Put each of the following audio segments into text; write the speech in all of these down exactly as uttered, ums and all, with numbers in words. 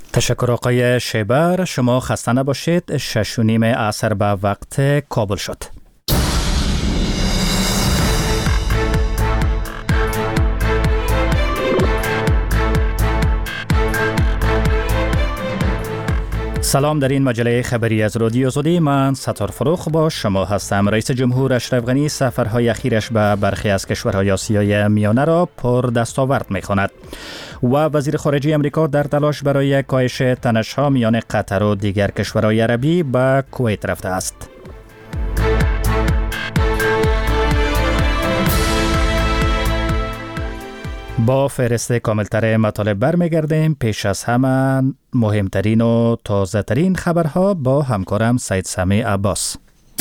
تشکر آقای شیبر. شما خسته نباشید. شش و نیم عصر به وقت کابل شد. سلام، در این مجله خبری از رادیو زودی من ستار فروخ با شما هستم. رئیس جمهور اشرف غنی سفرهای اخیرش به برخی از کشورهای آسیای میانه را پر دستاورد می‌خواند و وزیر خارجه امریکا در تلاش برای کاهش تنش‌ها میان قطر و دیگر کشورهای عربی به کویت رفته است. با فهرست کاملتر مطالب برمیگردیم. پیش از همه مهمترین و تازه ترین خبرها با همکارم سید سمی عباس.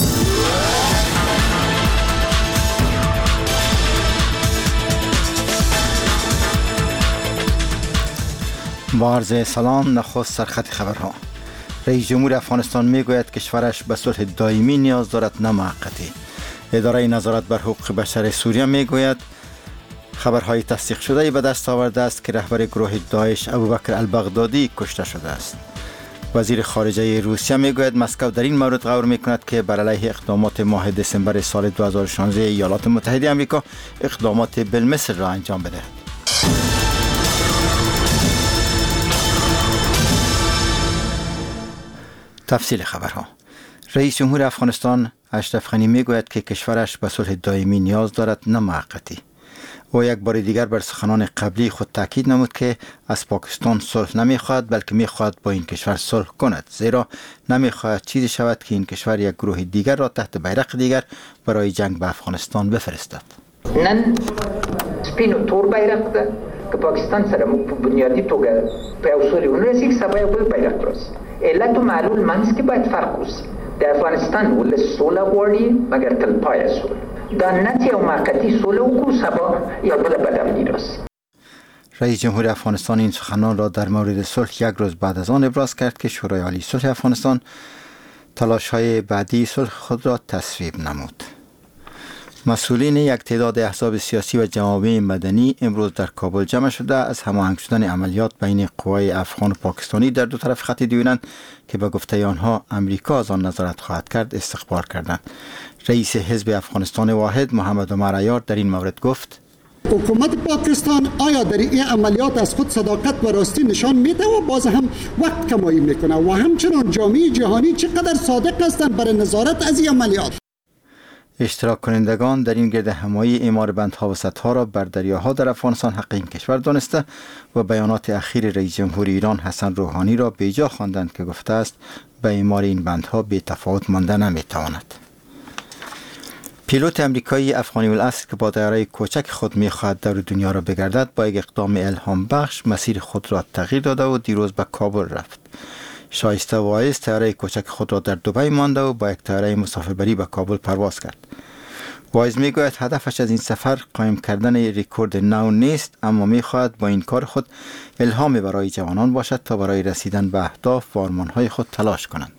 با عرض سلام. نخست سرخط خبرها. رئیس جمهور افغانستان میگوید کشورش به صلح دائمی نیاز دارد نه موقتی. اداره نظارت بر حقوق بشر سوریه میگوید خبرهای تصدیق شده به دست آورده است که رهبر گروه داعش ابوبکر البغدادی کشته شده است. وزیر خارجه روسیه میگوید مسکو در این مورد غور میکند که بر علیه اقدامات ماه دسامبر سال دو هزار و شانزده ایالات متحده آمریکا اقدامات بالمثل را انجام بدهد. تفصیل خبرها. رئیس جمهور افغانستان اشرف غنی میگوید که کشورش به صلح دائمی نیاز دارد نه موقتی. او یک بار دیگر بر سخنان قبلی خود تاکید نمود که از پاکستان صلح نمیخواهد بلکه میخواهد با این کشور صلح کند، زیرا نمیخواهد چیزی شود که این کشور یک گروه دیگر را تحت بیرق دیگر برای جنگ به افغانستان بفرستد. نن سپین و تور بیرق ده که پاکستان سره بنیادی توګه په اصول ونرسي که سبا یو بل بیرق راست. علت و معلول منځ کې باید فرق وشي. د افغانستان ولس سوله غواړي مګر تل پایه سوله. دا نتی او موقتی سوله وکړو سبا یا بل بدم راست. رئیس جمهور افغانستان این سخنان را در مورد صلح یک روز بعد از آن ابراز کرد که شورای عالی صلح افغانستان تلاش‌های بعدی صلح خود را تصویب نمود. مسئولین یک تعداد احزاب سیاسی و جوامع مدنی امروز در کابل جمع شده از هماهنگ شدن عملیات بین قوای افغان و پاکستانی در دو طرف خط دیوینند که به گفته آنها امریکا از آن نظارت خواهد کرد استخبار کردند. رئیس حزب افغانستان واحد محمد عمر عیار در این مورد گفت: حکومت پاکستان آیا در این عملیات از خود صداقت و راستی نشان میده و باز هم وقت کمایی میکنه و همچنان جامعه جهانی چقدر صادق هستند برای نظارت از این عملیات؟ اشتراک کنندگان در این گرد همایی اعمار بندها و سدها را بر دریاها در افغانستان حق این کشور دانسته و بیانات اخیر رئیس جمهور ایران حسن روحانی را بیجا خواندند که گفته است به اعمار این بندها بی تفاوت مانده نمیتواند. پیلوت امریکایی افغانی الاصل که با طیاره کوچک خود میخواهد دور دنیا را بگردد با یک اقدام الهام بخش مسیر خود را تغییر داده و دیروز به کابل رفت. شایسته وایز طیاره کوچک خود را در دبی مانده و با یک طیاره مسافربری به کابل پرواز کرد. وایز میگوید هدفش از این سفر قایم کردن رکورد نو نیست، اما میخواهد با این کار خود الهامی برای جوانان باشد تا برای رسیدن به اهداف و آرمان‌های خود تلاش کنند.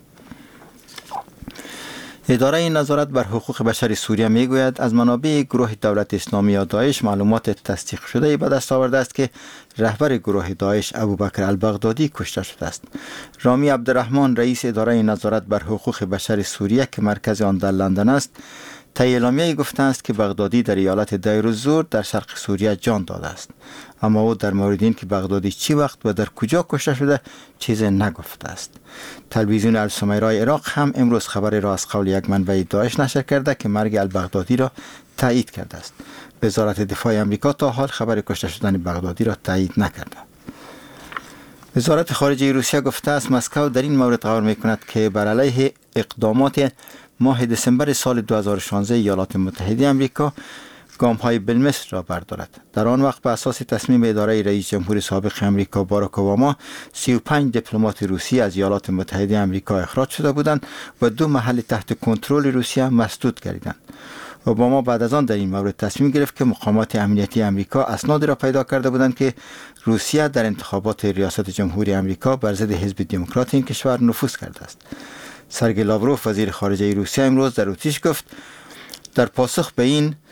اداره نظارت بر حقوق بشر سوریه میگوید از منابع گروه دولت اسلامی یا داعش معلومات تصدیق شده به دست آورده است که رهبر گروه داعش ابوبکر البغدادی کشته شده است. رامی عبدالرحمن رئیس اداره نظارت بر حقوق بشر سوریه که مرکز آن در لندن است طی اعلامیه‌ای گفته است که بغدادی در ایالت دیر الزور در شرق سوریه جان داده است، اما او در مورد این که بغدادی چی وقت و در کجا کشته شده چیزی نگفته است. تلویزیون السمیرا عراق هم امروز خبری را از قول یک منبع داعش نشر کرده که مرگ البغدادی را تایید کرده است. وزارت دفاع آمریکا تا حال خبر کشته شدن بغدادی را تایید نکرده. وزارت خارجه روسیه گفته است مسکو در این مورد غور می‌کند که بر علیه اقدامات ماه دسامبر سال دو هزار و شانزده ایالات متحده آمریکا گام‌های بالمثل را بردارد. در آن وقت به اساس تصمیم اداره رئیس جمهور سابق آمریکا باراک اوباما سی و پنج دیپلمات روسی از ایالات متحده آمریکا اخراج شده بودند و دو محل تحت کنترل روسیه مسدود گردیدند. اوباما بعد از آن در این مورد تصمیم گرفت که مقامات امنیتی آمریکا اسنادی را پیدا کرده بودند که روسیه در انتخابات ریاست جمهوری آمریکا بر ضد حزب دموکرات این کشور نفوذ کرده است. سرگئی لاوروف وزیر خارجه روسیه امروز در اتریش گفت در پاسخ به این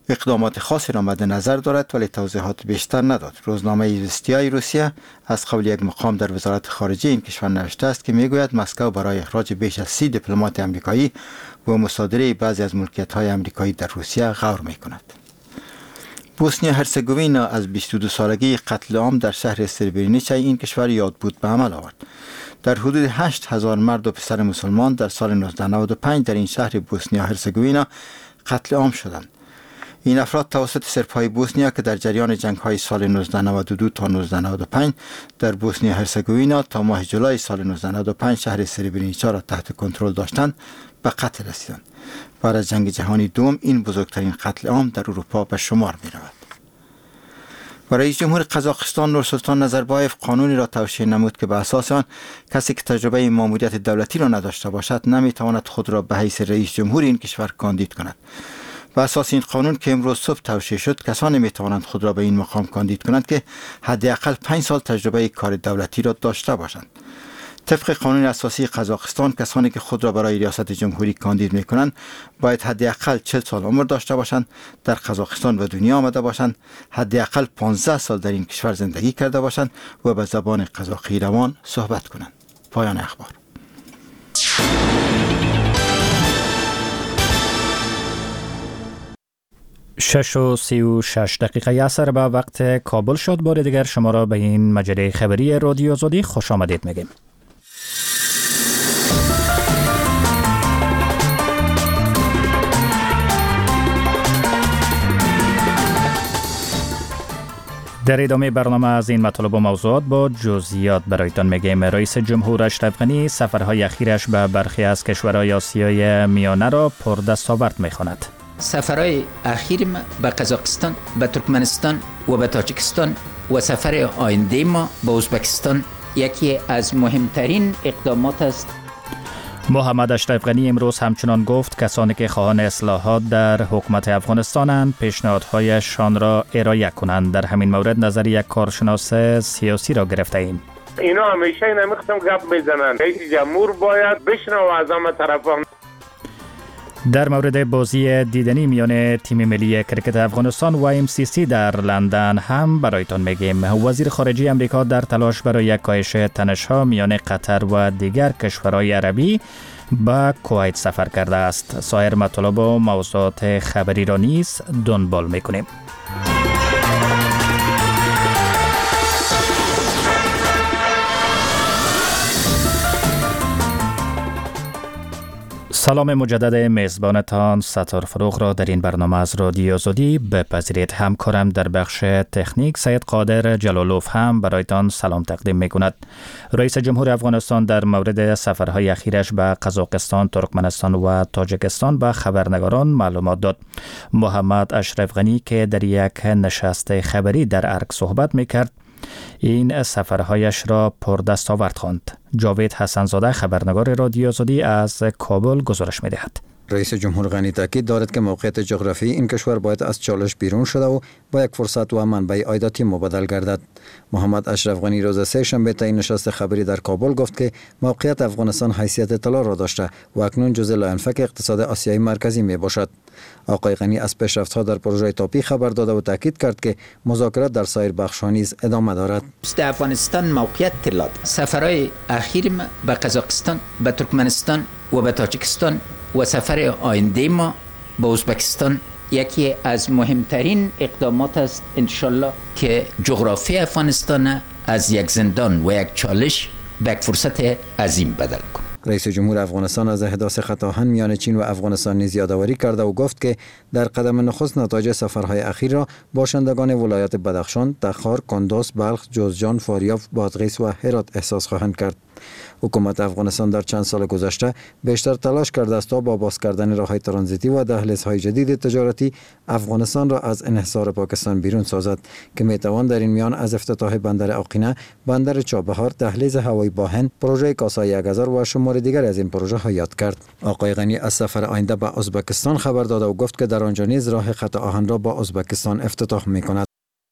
اقدامات خاصی را مد نظر دارد ولی توضیحات بیشتر نداد. روزنامه ایزوستیای روسیه از قبل یک مقام در وزارت خارجه این کشور نوشته است که میگوید مسکو برای اخراج بیش از سی دیپلمات آمریکایی و مصادره بعضی از ملکیت‌های آمریکایی در روسیه غور می‌کند. بوسنیا هرزگوین از بیست و دو سالگی قتل عام در شهر سربرینیچه این کشور یاد بود به عمل آورد. در حدود هشت هزار مرد و پسر مسلمان در سال نوزده نود و پنج در این شهر بوسنیا هرزگوین قتل عام شدند. این افراد توسط سربهای بوسنیا که در جریان جنگ‌های سال نوزده نود و دو تا نوزده نود و پنج در بوسنیا هرزگوین تا ماه جولای سال نوزده نود و پنج شهر سربرینیچا را تحت کنترل داشتند به قتل رسیدند. بعد از جنگ جهانی دوم این بزرگترین قتل عام در اروپا به شمار می رود. و رئیس جمهور قزاقستان نورسلطان نظربایف قانونی را توشیح نمود که به اساس آن کسی که تجربه ماموریت دولتی را نداشته باشد نمی تواند خود را به حیث رئیس جمهور این کشور کاندید کند. به اساس این قانون که امروز صبح توشیح شد کسانی می توانند خود را به این مقام کاندید کنند که حداقل پنج سال تجربه کار دولتی را داشته باشند. طبق قانون اساسی قزاقستان کسانی که خود را برای ریاست جمهوری کاندید می کنند باید حداقل چهل سال عمر داشته باشند، در قزاقستان به دنیا آمده باشند، حداقل پانزده سال در این کشور زندگی کرده باشند و به زبان قزاقی روان صحبت کنند. پایان اخبار. شش و سی و شش دقیقه عصر به وقت کابل شد. بار دیگر شما را به این مجله خبری رادیو آزادی خوش آمدید میگیم. در ادامه برنامه از این مطالب و موضوعات با جزئیات برایتان میگیم. رئیس جمهور اشرف غنی سفرهای اخیرش به برخی از کشورهای آسیای میانه را پردستاورد میخواند. سفرهای اخیر ما به قزاقستان، به ترکمنستان و به تاجیکستان و سفر آینده ما به ازبکستان یکی از مهمترین اقدامات است. محمد اشرف غنی امروز همچنان گفت کسانی که خواهان اصلاحات در حکومت افغانستانند پیشنهادهایشان را ارائه کنند. در همین مورد نظر یک کارشناس سیاسی را گرفته ایم. اینا همیشه این همیختم گپ میزنن. رئیس جمهور باید بشنو از همه طرفان. در مورد بازی دیدنی میان تیم ملی کرکت افغانستان و ام سی سی در لندن هم برایتان میگیم. وزیر خارجه امریکا در تلاش برای کاهش تنش‌ها میان قطر و دیگر کشورهای عربی به کویت سفر کرده است. سایر مطالب و موضوعات خبری را نیز دنبال میکنیم. سلام مجدد میزبانتان ستار فروغ را در این برنامه از رادیو آزادی بپذیرید. همکارم در بخش تکنیک سید قادر جلالوف هم برایتان سلام تقدیم می کند. رئیس جمهور افغانستان در مورد سفرهای اخیرش به قزاقستان، ترکمنستان و تاجیکستان به خبرنگاران معلومات داد. محمد اشرف غنی که در یک نشست خبری در ارگ صحبت می کرد این سفرهایش را پردستاورد خواند. جاوید حسنزاده خبرنگار رادیو آزادی از کابل گزارش می‌دهد. رئیس جمهور غنی تاکید دارد که موقعیت جغرافیایی این کشور باید از چالش بیرون شده و با یک فرصت و منبع عایداتی مبادل گردد. محمد اشرف غنی روز سه شنبه تا این نشست خبری در کابل گفت که موقعیت افغانستان حیثیت طلا را داشته و اکنون جزء لاینفک اقتصاد آسیای مرکزی می باشد. آقای غنی از پیشرفت‌ها در پروژه تاپی خبر داد و تاکید کرد که مذاکرات در سایر بخش‌ها نیز ادامه دارد. در افغانستان موقعیت طلا دارد. سفرهای اخیر ما به قزاقستان، به ترکمنستان و به تاجیکستان و سفر آینده ما به ازبکستان یکی از مهمترین اقدامات است انشالله که جغرافی افغانستان از یک زندان و یک چالش به یک فرصت عظیم بدل کند. رئیس جمهور افغانستان از احداث خط آهن میان چین و افغانستان نیز یادآوری کرده و گفت که در قدم نخست نتایج سفرهای اخیر را باشندگان ولایات بدخشان، تخار، کندوز، بلخ، جوزجان، فاریاب، بادغیس و هرات احساس خواهند کرد. حکومت افغانستان در چند سال گذشته بیشتر تلاش کرده است تا با باز کردن راههای ترانزیتی و دهلیزهای جدید تجارتی افغانستان را از انحصار پاکستان بیرون سازد که میتوان در این میان از افتتاح بندر آقینه، بندر چابهار، دهلیز هوایی با هند، پروژه کاسای اگزار و شمار دیگر از این پروژه ها یاد کرد. آقای غنی از سفر آینده به ازبکستان خبر داد و گفت که در آنجا نیز راه خط آهن را با ازبکستان افتتاح میکند.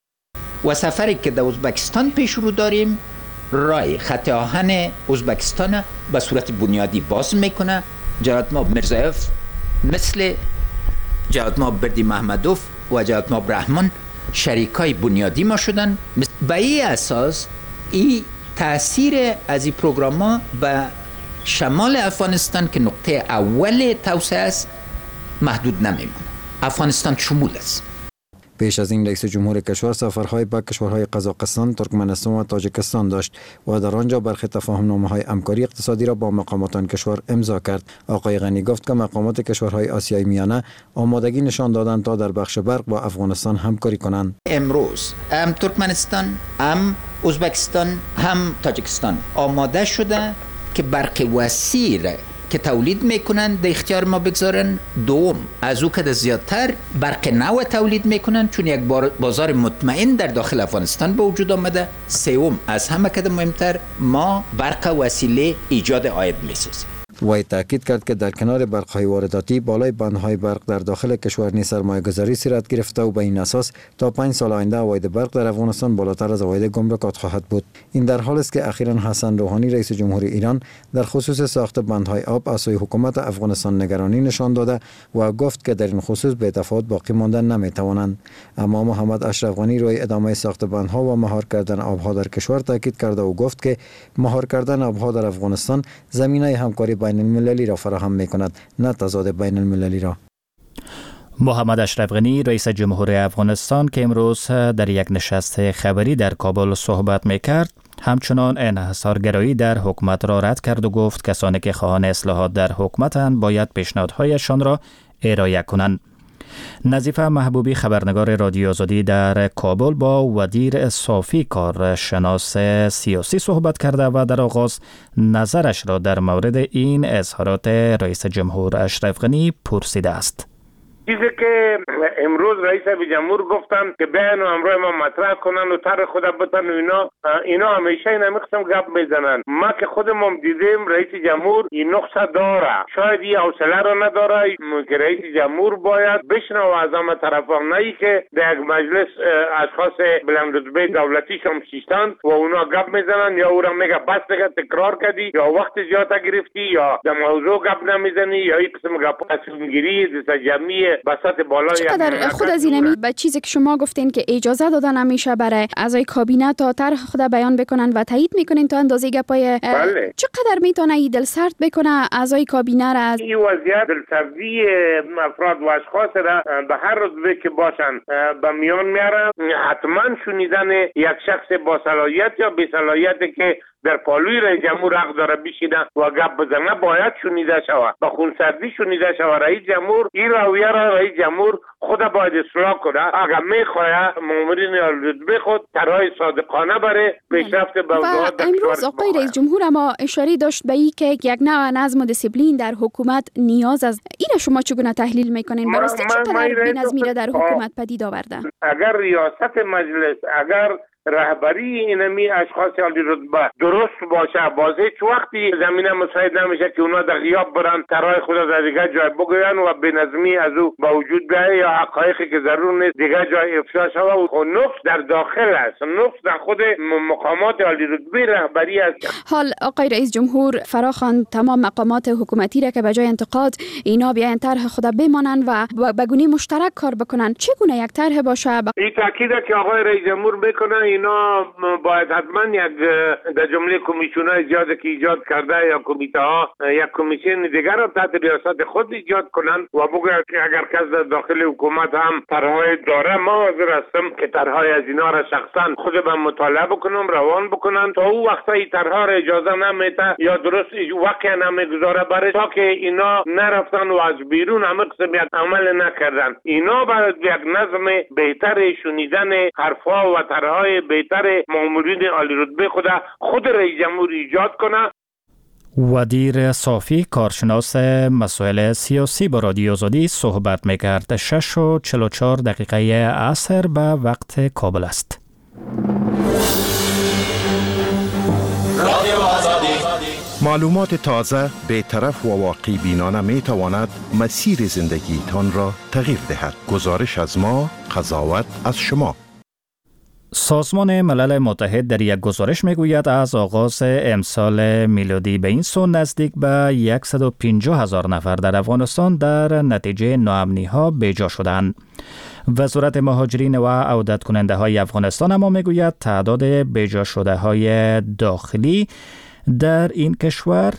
و سفری که در ازبکستان پیش رو داریم رای خط آهن ازبکستان به صورت بنیادی باز میکنه. جناب مرزایف مثل جناب بردی محمدوف و جناب عبدالرحمن شریکای بنیادی ما شدن. به این اساس این تاثیر از این پروگرام ها به شمال افغانستان که نقطه اول توسعه است محدود نمیمونه. افغانستان شمول است. پیش از این رئیس جمهور کشور سفرهای به کشورهای قزاقستان، ترکمنستان و تاجیکستان داشت و در آنجا برخی تفاهم‌نامه‌های همکاری اقتصادی را با مقامات آن کشور امضا کرد. آقای غنی گفت که مقامات کشورهای آسیای میانه آمادگی نشان دادند تا در بخش برق با افغانستان همکاری کنند. امروز هم ترکمنستان، هم ازبکستان، هم تاجیکستان آماده شده که برق وسیع که تولید میکنن در اختیار ما بگذارن. دوم، از او که زیادتر برق نو تولید میکنن چون یک بازار مطمئن در داخل افغانستان به وجود آمده. سوم، از همه که مهمتر، ما برق وسیله ایجاد عاید میسازیم. وی تاکید کرد که در کنار برق‌های وارداتی بالای بندهای برق در داخل کشور نیز سرمایه‌گذاری صورت گرفته و به این اساس تا پنج سال آینده عواید برق در افغانستان بالاتر از عواید گمرکات خواهد بود. این در حالی است که اخیراً حسن روحانی رئیس جمهور ایران در خصوص ساخت بندهای آب از سوی حکومت افغانستان نگرانی نشان داده و گفت که در این خصوص به تفاوت باقی ماندن نمی‌توانند. اما محمد اشرف غنی روی ادامه ساخت بندها و مهار کردن آبها در کشور تاکید کرده و گفت که مهار کردن آبها در افغانستان زمینه همکاری بین المللی را فراهم می کند، نه تضاد بین المللی را. محمد اشرف غنی رئیس جمهور افغانستان که امروز در یک نشست خبری در کابل صحبت می کرد، همچنان انحصارگرایی در حکومت را رد کرد و گفت کسانی که خواهان اصلاحات در حکومتند باید پیشنهادهایشان را ارائه کنند. نظیفه محبوبی خبرنگار رادیو آزادی در کابل با ودیر صافی کارشناس سیاسی صحبت کرده و در آغاز نظرش را در مورد این اظهارات رئیس جمهور اشرف غنی پرسیده است. چیزی که امروز رئیس جمهور گفتن که بیان و امروز ما مطرح کنن و طرح خود بتن و اینا اینا همیشه این قسم گپ میزنن. ما که خودمون دیدیم رئیس جمهور این نقصه داره، شاید این حوصله را نداره که رئیس جمهور باید بشنوه از همه طرفا، نه ای که در یک مجلس اشخاص بلند رتبه دولتی شم شیشتن و اونا گپ میزنن یا او را میگه بس دیگه تکرار کردی یا وقت زیاد گرفتی یا در موضوع گپ نمیزنی یا این قسم گپ تصمیم‌گیری جمعی بساط بالا. چقدر خود از اینمی به چیزی که شما گفتین که اجازه دادن همیشه برای اعضای کابینه تا طرح خود بیان بکنن و تایید میکنین تا اندازه گپای بله. چقدر میتونه این دل سرد بکنه اعضای کابینه را؟ این وضعیت دلسردی افراد و اشخاص را به هر رتبه که باشن به میان میاره. حتما شنیدن یک شخص با صلاحیت یا بی صلاحیتی که در پالوی رئیس جمهور حق داره بشینه و گپ بزنه باید شنیده شود، با خونسردی شنیده شود. رئیس جمهور این رویه را رئیس جمهور خود باید اصلاح کنه. اگر میخواه مامورین رتبه خود طرحهای صادقانه بره پیشرفت به و امروز آقای رئیس جمهور اما اشاره داشت به این که یک نوع نظم و دیسیپلین در حکومت نیاز است. این شما چگونه تحلیل میکنین؟ براستی چقدر بی‌نظمی را در حکومت پدید آورده؟ اگر ریاست مجلس، اگر رهبری اینمی اشخاص عالی رتبه درست باشه، باز هیچ وقتی زمینه مساعد نمیشه که اونا در غیاب برن طرح خود از دیگه جای بگوین و بینظمی از او با وجود بیایه یا حقایقی که ضرور نیست دیگه جای افشا شود. و نقص در داخل است، نقص در خود مقامات عالی رتبه رهبری است. حال آقای رئیس جمهور فراخوان تمام مقامات حکومتی را که به جای انتقاد اینا بیاین طرح خود بمانن و به گونه مشترک کار بکنن. چگونه یک طرح باشه؟ این تاکید که آقای رئیس جمهور میکنه اینا باید حتما یک در جمله کمیسیون‌های زیاده که ایجاد کرده یا کمیته ها یک کمیسیون دیگر را تحت ریاست خود ایجاد کنند و بگوید که اگر کس در داخل حکومت هم طرحهای داره ما حاضر هستم که طرحهای از اینا را شخصا خود به مطالعه بکنم، روان بکنم. تا او وقتا این طرحها را اجازه نمیده یا درست واقعا نمیگذاره برای تا که اینا نرفتن و از بیرون همه قسم یک عمل نکردن. اینا باید یک نظم بهتر شنیدن حرفها و طرحهای بهتر مامورین عالی رتبه خود خود رئیس جمهور ایجاد کنه. ودیر صافی کارشناس مسائل سیاسی با رادیو آزادی صحبت میکرد. شش و چهل و چهار دقیقه عصر به وقت کابل است. رادیو آزادی معلومات تازه، بی‌طرف و واقعی بینانه می تواند مسیر زندگیتان را تغییر دهد. گزارش از ما، قضاوت از شما. سازمان ملل متحد در یک گزارش میگوید از آغاز امسال میلادی به این سو نزدیک به صد و پنجاه هزار نفر در افغانستان در نتیجه ناامنی ها بیجا شدند. وزارت مهاجرین و عودت کننده های افغانستان اما میگوید تعداد بیجا شده های داخلی در این کشور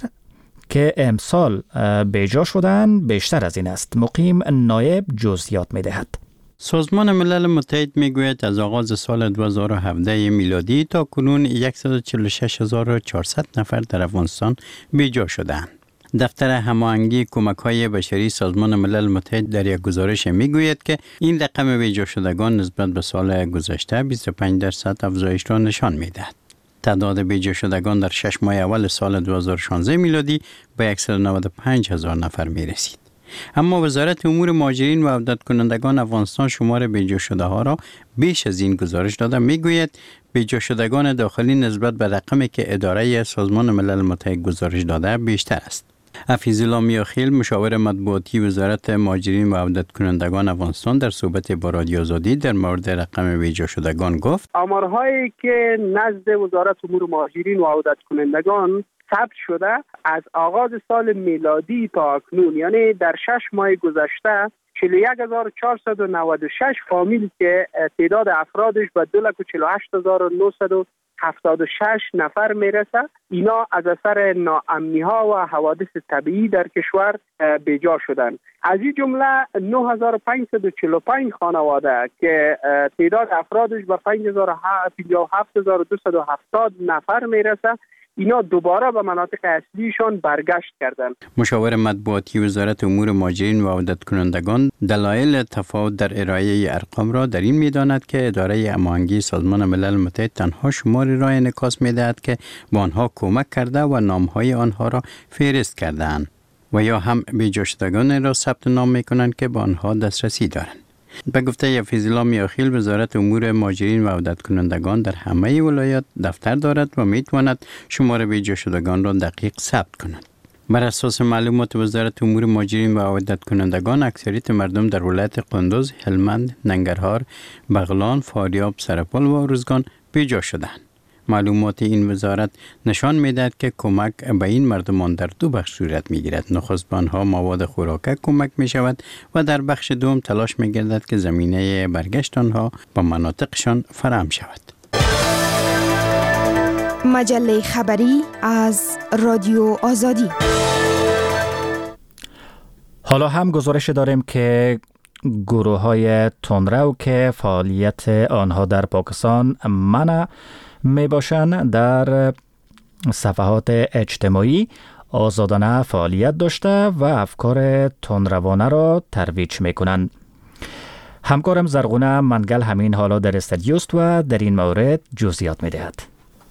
که امسال بیجا شدن بیشتر از این است. مقیم نایب جزئیات میدهد. سازمان ملل متحد میگوید از آغاز سال دو هزار و هفده میلادی تا کنون صد و چهل و شش هزار و چهارصد نفر در افغانستان بیجا شدند. دفتر هماهنگی کمک‌های بشری سازمان ملل متحد در یک گزارش میگوید که این رقم بیجا شدگان نسبت به سال گذشته بیست و پنج درصد افزایش را نشان میدهد. تعداد بیجا شدگان در شش ماه اول سال دو هزار و شانزده میلادی به صد و نود و پنج هزار نفر می رسید. اما وزارت امور مهاجرین و عودت کنندگان افغانستان شمار بیجا شده ها را بیش از این گزارش داده. می گوید بیجا شدگان داخلی نسبت به رقمی که اداره سازمان ملل متحد گزارش داده بیشتر است. حفیظ الله میاخیل مشاور مطبوعاتی وزارت مهاجرین و عودت کنندگان افغانستان در صحبت با رادیو آزادی در مورد رقم بیجا شدگان گفت: آمارهایی که نزد وزارت امور مهاجرین و عودت کنندگان ثبت شده از آغاز سال میلادی تا اکنون، یعنی در شش ماه گذشته چهل و یک هزار و چهارصد و نود و شش فامیل که تعداد افرادش به دو لک و چهل و هشت هزار و نهصد و هفتاد و شش نفر میرسه. اینا از اثر ناامنی ها و حوادث طبیعی در کشور بیجا شدن. از این جمله نه هزار و پانصد و چهل و پنج خانواده که تعداد افرادش به پنج هزار و هفت هزار و دویست و هفتاد نفر میرسه، اینا دوباره به مناطق اصلیشان برگشت کردند. مشاور مطبوعاتی وزارت امور مهاجرین و عودت کنندگان دلایل تفاوت در ارائه ارقام را در این می‌داند که اداره هماهنگی سازمان ملل متحد تنها شماری را انعکاس می‌دهد که به آنها کمک کرده و نام‌های آنها را فهرست کرده‌اند و یا هم بیجا شدگان را ثبت نام می‌کنند که به آنها دسترسی دارند. به گفته حفیظ الله میاخیل، وزارت امور مهاجرین و عودت کنندگان در همه ولایات دفتر دارد و میتواند شمار بیجا شدگان را دقیق ثبت کند. بر اساس معلومات وزارت امور مهاجرین و عودت کنندگان، اکثریت مردم در ولایت قندوز، هلمند، ننگرهار، بغلان، فاریاب، سرپل و ارزگان بیجا شدند. معلومات این وزارت نشان می‌دهد که کمک به این مردمان در دو بخش صورت می‌گیرد. نخست به آنها مواد خوراک کمک می‌شود و در بخش دوم تلاش می‌گردد که زمینه برگشت آنها به مناطقشان فراهم شود. مجله خبری از رادیو آزادی. حالا هم گزارش داریم که گروه های تندرو که فعالیت آنها در پاکستان منع می باشند در صفحات اجتماعی آزادانه فعالیت داشته و افکار تندروانه را ترویج می کنند. همکارم زرغونه منگل همین حالا در استودیوست و در این مورد جزئیات می دهد.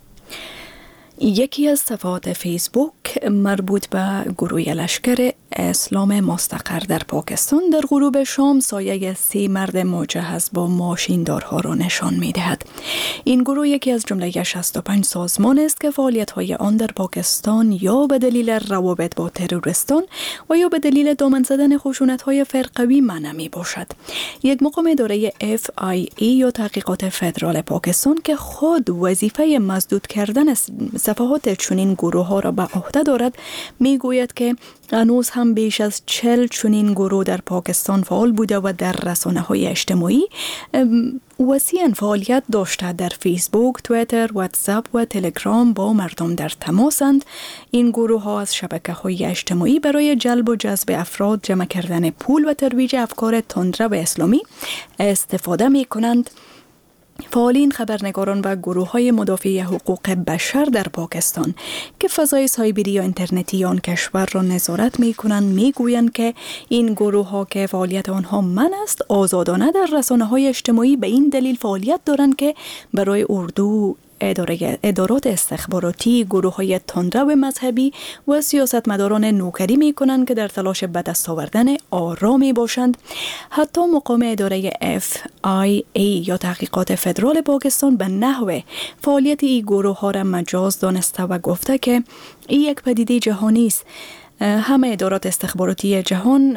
یکی از صفحات فیسبوک مربوط به گروه لشکر اسلام مستقر در پاکستان در غروب شام سایه سه مرد مجهز با ماشیندارها را نشان می دهد. این گروه یکی از جمله شصت و پنج سازمان است که فعالیت های آن در پاکستان یا به دلیل روابط با تروریستان و یا به دلیل دامن زدن خشونت های فرقوی منع می باشد. یک مقام اداره اف آی ای یا تحقیقات فدرال پاکستان که خود وظیفه مسدود کردن صفحات چنین گروه ها را به عهده دارد می گوید که هنوز هم بیش از چهل چنین گروه در پاکستان فعال بوده و در رسانه های اجتماعی وسیعاً فعالیت داشته. در فیسبوک، توییتر، واتساپ و تلگرام با مردم در تماسند. این گروه ها از شبکه های اجتماعی برای جلب و جذب افراد، جمع کردن پول و ترویج افکار تندرو اسلامی استفاده می کنند. فعالین، خبرنگاران و گروه های مدافع حقوق بشر در پاکستان که فضای سایبری یا اینترنتی آن کشور را نظارت می کنند می گویند که این گروه ها که فعالیت آنها منع است آزادانه در رسانه های اجتماعی به این دلیل فعالیت دارند که برای اردو اداره ادارات استخباراتی، گروه های تندرو مذهبی و سیاستمداران نوکری می کنند که در تلاش به دست آوردن آرامی باشند. حتی مقام اداره اف آی ای یا تحقیقات فدرال پاکستان به نحو فعالیت این گروه ها را مجاز دانسته و گفته که این یک پدیده جهانی است. همه ادارات استخباراتی جهان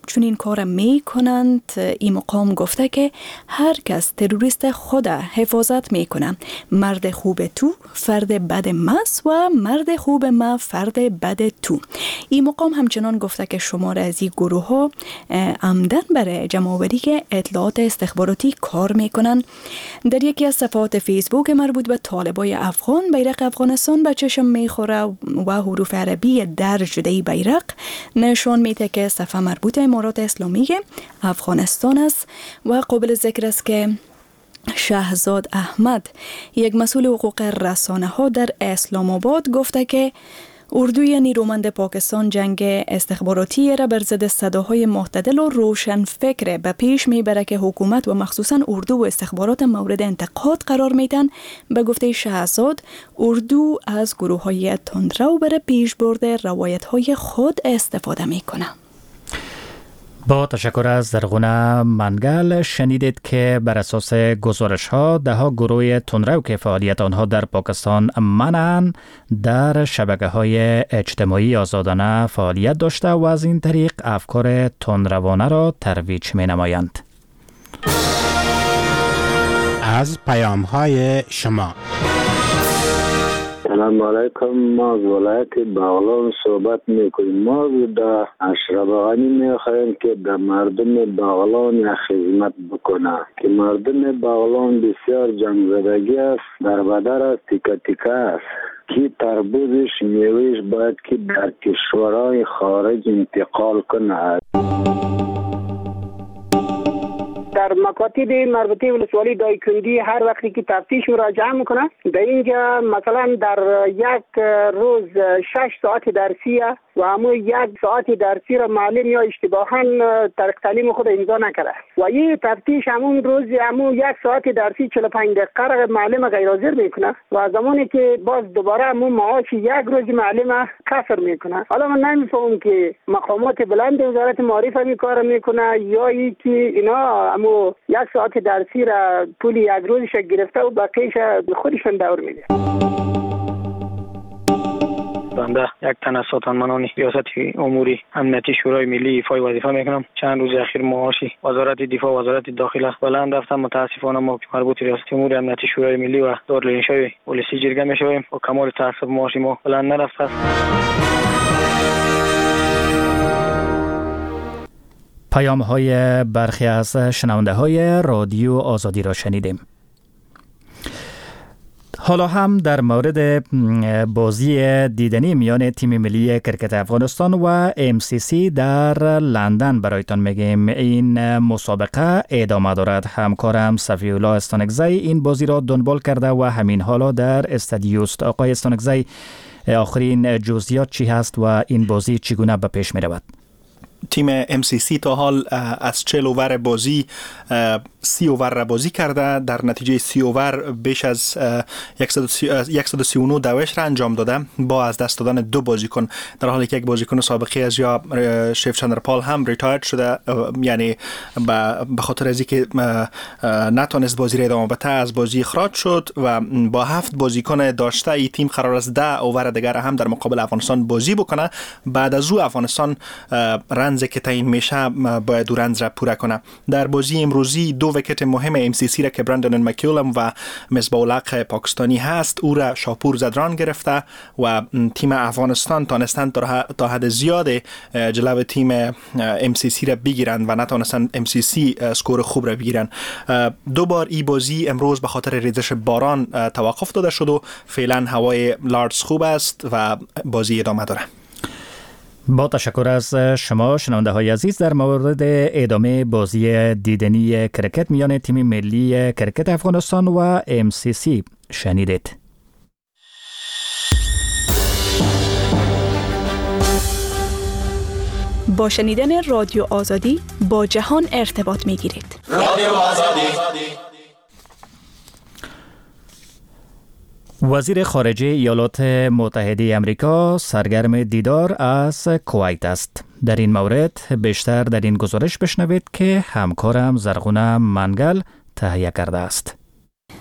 چون این کار می کنند. این مقام گفته که هر کس تروریست خود حفاظت می کنه. مرد خوب تو فرد بد مس و مرد خوب ما فرد بد تو. این مقام همچنان گفته که شمار از این گروه ها عمدن برای جمع‌آوری که اطلاعات استخباراتی کار می کنند. در یکی از صفحات فیسبوک مربوط به طالبای افغان بیرق افغانستان به چشم می خوره و حروف عربی در جده بیرق نشان میده که صفحه مربوط امارات اسلامی افغانستان است و قابل ذکر است که شهزاد احمد یک مسئول حقوق رسانه ها در اسلام آباد گفته که اردوی نیرومند پاکستان جنگ استخباراتی را بر ضد صداهای معتدل و روشن فکر به پیش میبره که حکومت و مخصوصا اردو و استخبارات مورد انتقاد قرار میدن. به گفته شهزاد اردو از گروه های تندرو برای پیش برده روایت های خود استفاده میکنه. با تشکر از زرغونه منگل شنیدید که بر اساس گزارش ها ده ها گروه تندرو که فعالیت آنها در پاکستان منعن در شبکه های اجتماعی آزادانه فعالیت داشته و از این طریق افکار تندروانه را ترویج می نمایند. از پیام های شما. سلام علیکم. ما از ولایت بغلان صحبت میکنیم. ما در اشرف غنی میخواهیم که در مردم بغلان یک خدمت بکنه که مردم بغلان بسیار جنگ زدگی است، در بدر است، تیکه تیکه است که تربوزش میوهش باید که در کشورهای خارج انتقال کنه. در مکاتب مربوطه ولسوالی دایکندی هر وقتی که تفتیش مراجعه میکنه در اینجا مثلا در یک روز شش ساعت درسیه و همون یک ساعت درسی را معلم یا اشتباهاً ترک تعلیم خود امضا نکرده و یه تفتیش همون روز همون یک ساعت درسی چهل و پنج دقیقه را معلم غیر حاضر میکنه و زمانی که باز دوباره همون معاش یک روز معلم کسر میکنه. حالا من نمیفهمم که مقامات بلند وزارت معارف می کار میکنه یا ای که اینا همون یک ساعت درسی را پول یک روزش گرفته و بقیهش خودشون دور میده. بنده یک تن از ساتانمنان ریاست امور امنیتی شورای ملی ایفای وظیفه میکنم. چند روز اخیر معاشی وزارت دفاع و وزارت داخله بلند رفتم. متاسفانه ما مربوط ریاست امور امنیتی شورای ملی و دارالانشای پلیسی جرگه میشویم و کمال تاسف معاشی ما بلند نرفته است. پیام های برخی از شنونده های رادیو آزادی را شنیدیم. حالا هم در مورد بازی دیدنی میان تیم ملی کرکت افغانستان و ام سی سی در لندن برایتان میگیم. این مسابقه ادامه دارد. همکارم صفی الله استانکزی این بازی را دنبال کرده و همین حالا در استودیو است. آقای استانکزی، آخرین جزئیات چی هست و این بازی چگونه به پیش می رود؟ تیم ام سی سی تا حال از چهل اوور بازی سی اوور را بازی کرده. در نتیجه سی اوور بیش از صد و سی و نه دوش را انجام داده با از دست دادن دو بازیکن، در حالی که یک بازیکن سابقه از یا شیف چندرپال هم ریتایر شده، یعنی به خاطر از اینکه نتونست بازی را ادامه بده از بازی اخراج شد و با هفت بازیکن داشته این تیم قرار است ده اوور دیگر هم در مقابل افغانستان بازی بکنه. بعد از او افغانستان رنز که تعیین میشه باید رنز را پوره کنه. در بازی امروزی دو ویکت مهم ام سی سی را که برندن مکیولم و مصباح الحق پاکستانی هست او را شاپور زدران گرفته و تیم افغانستان تانستند تا حد زیاد جلو تیم ام سی سی را بگیرند و نتونستند ام سی سی اسکور خوب را بگیرند. دو بار این بازی امروز به خاطر ریزش باران توقف داده شد و فعلا هوای لاردز خوب است و بازی ادامه داره. با تشکر از شما شنونده های عزیز. در مورد ادامه بازی دیدنی کرکت میان تیم ملی کرکت افغانستان و ام سی سی شنیدید. با شنیدن رادیو آزادی با جهان ارتباط می گیرید. رادیو آزادی. وزیر خارجه ایالات متحده آمریکا سرگرم دیدار از کویت است. در این مورد بیشتر در این گزارش بشنوید که همکارم زرغونه منگل تهیه کرده است.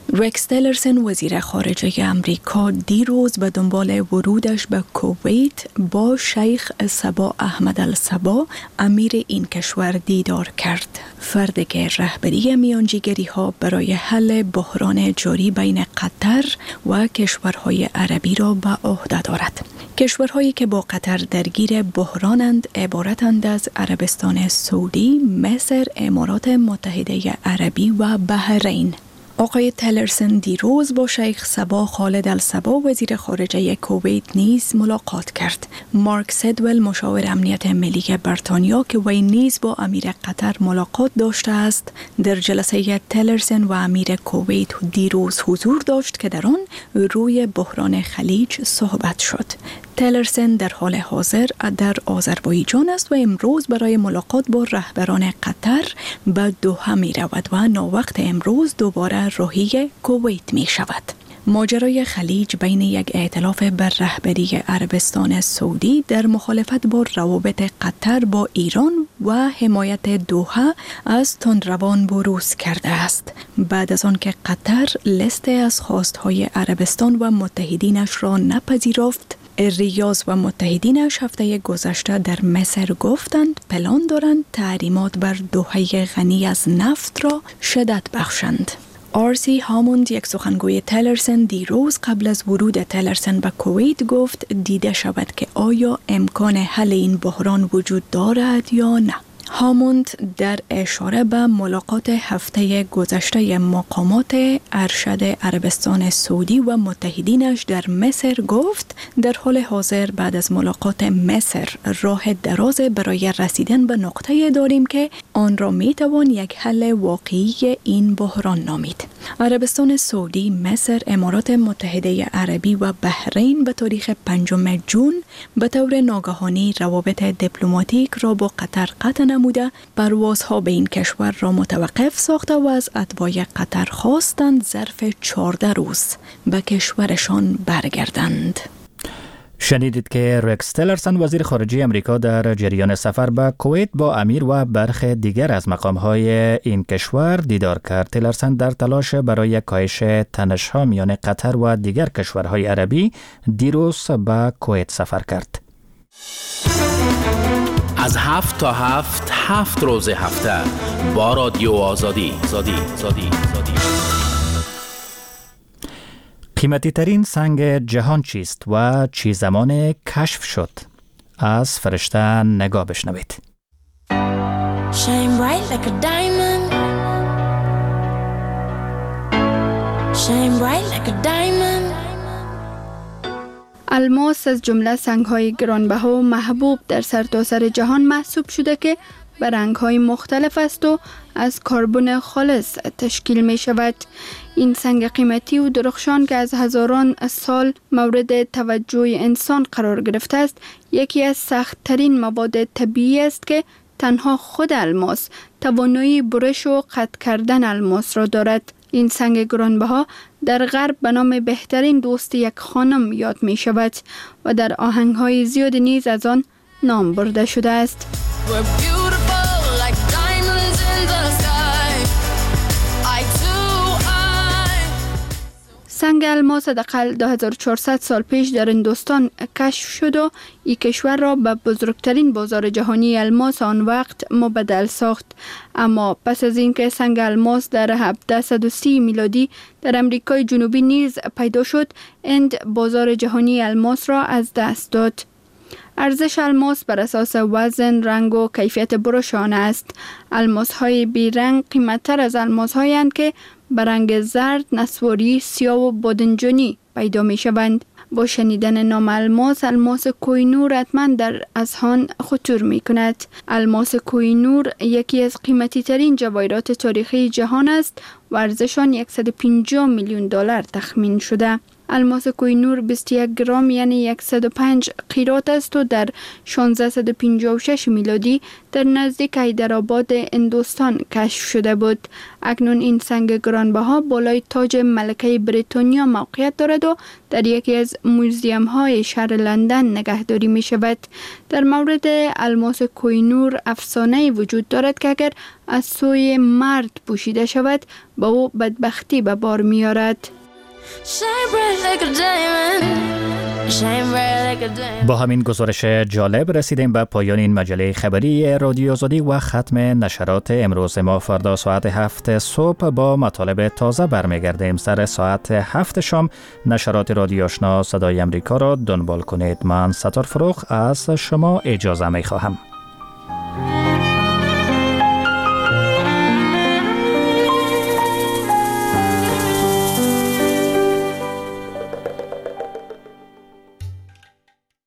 رکس تیلرسن وزیر خارجه امریکا دیروز به دنبال ورودش به کویت با شیخ صبا احمد الصبا امیر این کشور دیدار کرد. فردی که رهبری میانجیگری ها برای حل بحران جاری بین قطر و کشورهای عربی را به عهده دارد. کشورهایی که با قطر درگیر بحرانند عبارتند از عربستان سعودی، مصر، امارات متحده عربی و بحرین. آقای تیلرسن دیروز با شیخ صبا خالد الصبا وزیر خارجه کویت نیز ملاقات کرد. مارک سیدول مشاور امنیت ملی بریتانیا که وی نیز با امیر قطر ملاقات داشته است در جلسه تیلرسن و امیر کویت دیروز حضور داشت که در آن روی بحران خلیج صحبت شد. تیلرسن در حال حاضر در آذربایجان است و امروز برای ملاقات با رهبران قطر به دوحه می رود و ناوقت امروز دوباره راهی کویت می شود. ماجرای خلیج بین یک ائتلاف بر رهبری عربستان سعودی در مخالفت با روابط قطر با ایران و حمایت دوحه از تندروان بروز کرده است. بعد از آن که قطر لیست از خواستهای عربستان و متحدینش را نپذیرفت، ریاض و متحدینش هفته گذشته در مصر گفتند پلان دارند تحریمات بر دوحه غنی از نفت را شدت بخشند. آرسی هاموند یک سخنگوی تیلرسن دیروز قبل از ورود تیلرسن به کویت گفت دیده شود که آیا امکان حل این بحران وجود دارد یا نه. هاموند در اشاره به ملاقات هفته گذشته مقامات ارشد عربستان سعودی و متحدینش در مصر گفت در حال حاضر بعد از ملاقات مصر راه دراز برای رسیدن به نقطه داریم که آن را می توان یک حل واقعی این بحران نامید. عربستان سعودی، مصر، امارات متحده عربی و بحرین به تاریخ پنجم ژوئن به طور ناگهانی روابط دیپلماتیک را با قطر قطع نموده پروازها به این کشور را متوقف ساخته و از اتباع قطر خواستند ظرف چهارده روز به کشورشان برگردند. شنیدید که رکس تیلرسن وزیر خارجه امریکا در جریان سفر به کویت با امیر و برخی دیگر از مقامهای این کشور دیدار کرد. تیلرسن در تلاش برای کاهش تنش‌ها میان قطر و دیگر کشورهای عربی دیروز به کویت سفر کرد. از هفت تا هفت هفت روز هفته با رادیو آزادی زادی زادی زادی. قیمتی ترین سنگ جهان چیست و چی زمان کشف شد؟ از فرشته نگاه بشنوید. Shine bright like a diamond. Shine bright like a diamond. الماس از جمله سنگ‌های گرانبها و محبوب در سرتاسر جهان محسوب شده که به رنگ‌های مختلف است و از کربن خالص تشکیل می شود. این سنگ قیمتی و درخشان که از هزاران سال مورد توجه انسان قرار گرفته است، یکی از سخت‌ترین مواد طبیعی است که تنها خود الماس توانایی برش و قطع کردن الماس را دارد. این سنگ گرانبها در غرب به نام بهترین دوست یک خانم یاد می شود و در آهنگ‌های زیاد نیز از آن نام برده شده است. سنگ الماس حداقل دو هزار و چهارصد سال پیش در هندوستان کشف شد و این کشور را به بزرگترین بازار جهانی الماس آن وقت مبدل ساخت. اما پس از اینکه سنگ الماس در هفتصد و سی میلادی در امریکای جنوبی نیز پیدا شد، هند بازار جهانی الماس را از دست داد. ارزش الماس بر اساس وزن، رنگ و کیفیت برش آن است. الماس های بی رنگ قیمت‌تر از الماس هایند که به رنگ زرد، نسواری، سیاه و بادنجانی پیدا می شوند. با شنیدن نام الماس، الماس کوه‌نور حتما در اذهان خطور می کند. الماس کوه‌نور یکی از قیمتی ترین جواهرات تاریخی جهان است و ارزش آن صد و پنجاه میلیون دلار تخمین شده. الماس کوه نور بیست و یک گرم یعنی صد و پنج قیراط است و در شانزده و پنجاه و شش میلادی در نزدیک حیدرآباد هندوستان کشف شده بود. اکنون این سنگ گرانبها بالای تاج ملکه بریتانیا موقعیت دارد و در یکی از موزیم های شهر لندن نگهداری می شود. در مورد الماس کوه نور افسانه وجود دارد که اگر از سوی مرد پوشیده شود با او بدبختی به بار می آرد. با همین گزارش جالب رسیدیم به پایان این مجله خبری رادیو آزادی و ختم نشرات امروز ما. فردا ساعت هفت صبح با مطالب تازه برمیگردیم. سر ساعت هفت شام نشرات رادیو آشنا صدای امریکا را دنبال کنید. من ستار فروخ از شما اجازه می خواهم.